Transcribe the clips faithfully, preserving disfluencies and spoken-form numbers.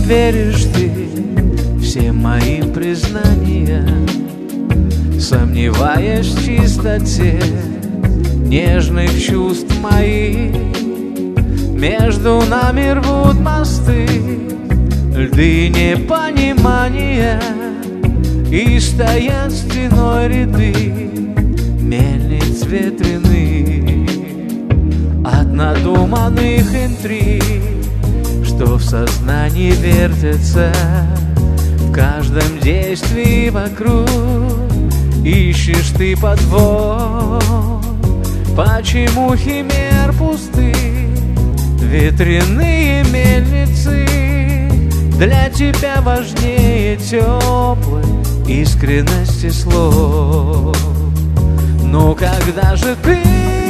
веришь ты всем моим признаниям, сомневаясь в чистоте нежных чувств моих. Между нами рвут мосты льды непонимания, и стоят стеной ряды мельниц ветряных от надуманных интриг, что в сознании вертятся в каждом действии вокруг. Ищешь ты подвох, почему химер пусты ветряные мельницы для тебя важнее теплой искренности слов. Ну когда же ты,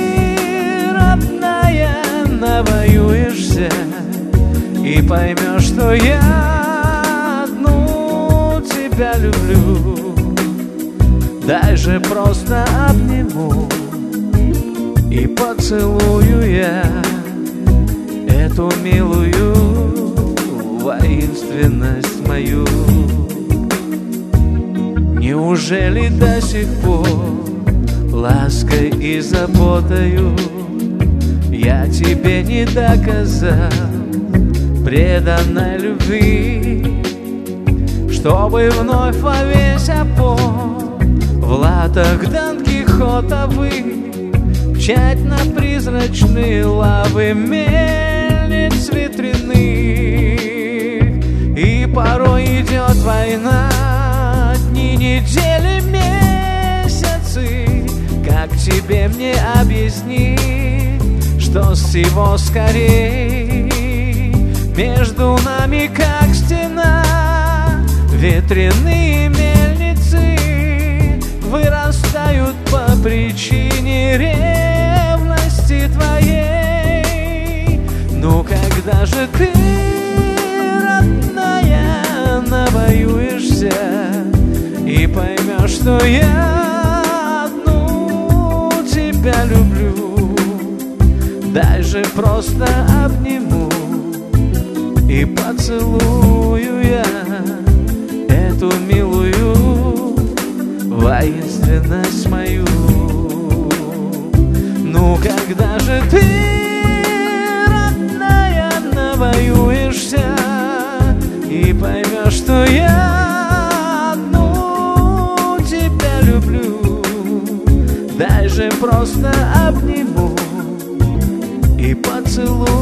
родная, навоюешься и поймешь, что я одну тебя люблю? Дай же просто обниму и поцелую я эту милую воинственность мою. Неужели до сих пор лаской и заботою я тебе не доказал преданной любви, чтобы вновь во весь опор в латах Дон Кихотовых мчать на призрачные лавы мельниц ветряных? И порой идет война, дни, недели, месяцы. Как тебе мне объяснить, что всего скорей между нами как стена ветряные мельницы вырастают по причине ревности твоей? Ну когда же ты, родная, навоюешься и поймешь, что я одну тебя люблю? Дай же просто обниму и поцелую я эту милую воинственность мою. Ну когда же ты, родная, навоюешься и поймешь, что я одну тебя люблю? Дай же просто обниму и поцелую